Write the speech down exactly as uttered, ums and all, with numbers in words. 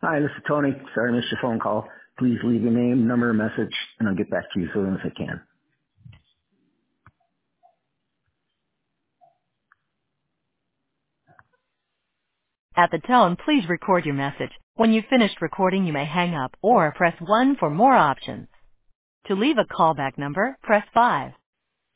Hi, this is Tony. Sorry I missed your phone call. Please leave your name, number, message, and I'll get back to you as soon as I can. At the tone, please record your message. When you've finished recording, you may hang up or press one for more options. To leave a callback number, press five.